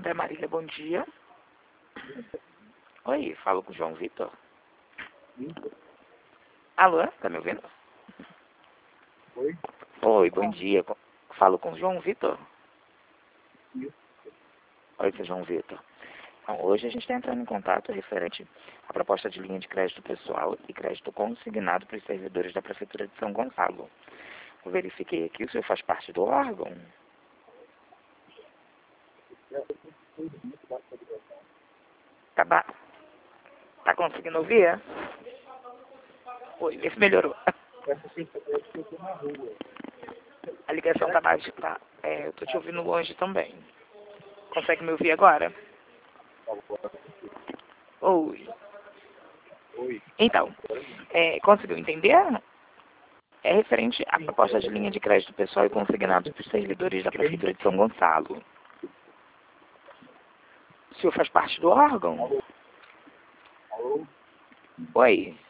André Marília, bom dia. Oi, falo com o João Vitor. Alô, tá me ouvindo? Oi? Oi, bom dia. Falo com o João Vitor. Oi, seu João Vitor. Então, hoje a gente está entrando em contato referente à proposta de linha de crédito pessoal e crédito consignado para os servidores da Prefeitura de São Gonçalo. Eu verifiquei aqui, o senhor faz parte do órgão? Tá conseguindo ouvir? Oi, vê se melhorou. A ligação tá baixa, tá? Eu tô te ouvindo longe também. Consegue me ouvir agora? Oi. Oi. Então, conseguiu entender? É referente à proposta de linha de crédito pessoal e consignado para os servidores da Prefeitura de São Gonçalo. O senhor faz parte do órgão? Alô? Oi.